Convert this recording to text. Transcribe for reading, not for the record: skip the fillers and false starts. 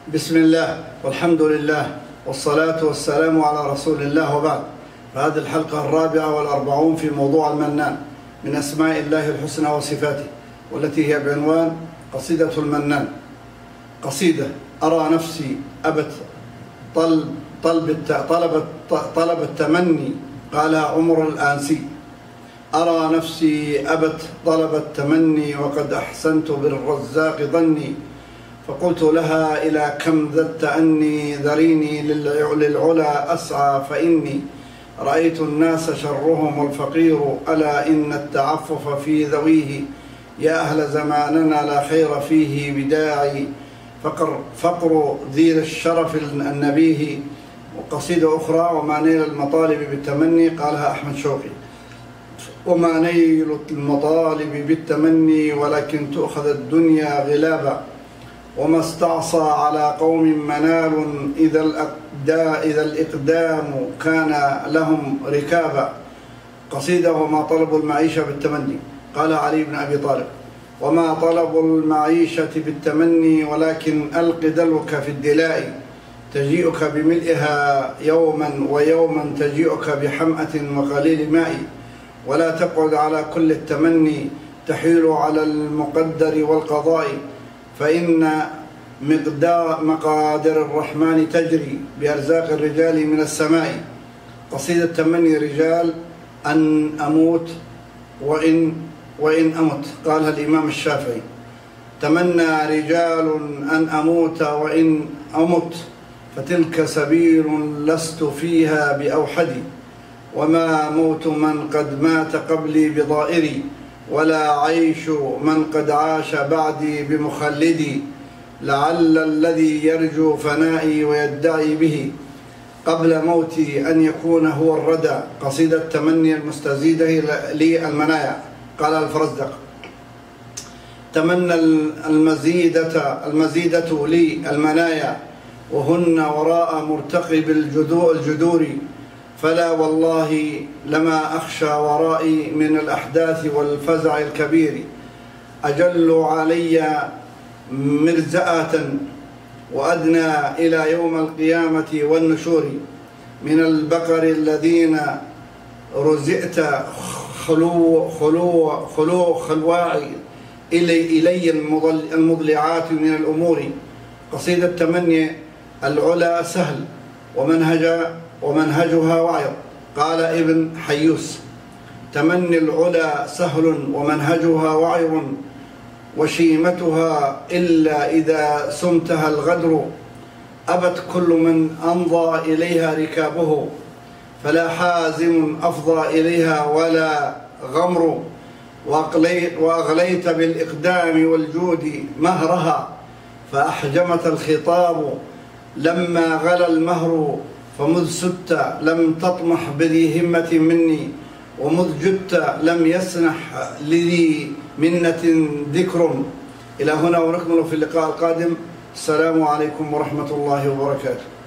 بسم الله والحمد لله والصلاة والسلام على رسول الله، وبعد. فهذه الحلقة 44 في موضوع المنان من أسماء الله الحسنى وصفاته، والتي هي بعنوان قصيدة المنان. قصيدة: أرى نفسي أبت طلب التمني، قالها عمر الآنسي. أرى نفسي أبت طلب التمني، وقد أحسنت بالرزاق ظني، فقلت لها إلى كم ذا التأني، ذريني للعلا أسعى، فإني رأيت الناس شرهم الفقير، ألا إن التعفف في ذويه، يا أهل زماننا لا خير فيه بداعي، فقر ذي الشرف النبيه. وقصيدة أخرى: وما نيل المطالب بالتمني، قالها أحمد شوقي. وما نيل المطالب بالتمني، ولكن تؤخذ الدنيا غلابا، وما استعصى على قوم منال، إذا الإقدام كان لهم ركابا. قصيدة: وما طلب المعيشة بالتمني، قال علي بن أبي طالب: وما طلب المعيشة بالتمني، ولكن ألق دلوك في الدلاء، تجيئك بملئها يوما ويوما، تجيئك بحمأة وقليل ماء، ولا تقعد على كل التمني، تحيل على المقدر والقضاء، فإن مقادر الرحمن تجري بأرزاق الرجال من السماء. قصيدة تمني رجال: أن أموت وإن أمت، قالها الإمام الشافعي. تمنى رجال أن أموت وإن أمت، فتلك سبيل لست فيها بأوحدي، وما موت من قد مات قبلي بضائري، ولا عيش من قد عاش بعدي بمخلدي، لعل الذي يرجو فنائي ويدعي به قبل موتي أن يكون هو الردى. قصيدة تمني المستزيدة لي المنايا، قال الفرزدق: تمنى المزيدة لي المنايا، وهن وراء مرتقب الجدور، فلا والله لما أخشى ورائي من الأحداث والفزع الكبير، أجل علي مرزأة وأدنى إلى يوم القيامة والنشور، من البقر الذين رزئت خلواعي إلي المضلعات من الأمور. قصيدة تمني العلا سهل ومنهجها وعر، قال ابن حيوس: تمني العلا سهل ومنهجها وعر، وشيمتها إلا إذا سمتها الغدر، أبت كل من أمضى إليها ركابه، فلا حازم أفضى إليها ولا غمر، وأغليت بالإقدام والجود مهرها، فأحجمت الخطاب لما غلا المهر، فمذ سدت لم تطمح بذي همة مني، ومذ جدت لم يسنح لذي منة ذكر. إلى هنا ونكمل في اللقاء القادم. السلام عليكم ورحمة الله وبركاته.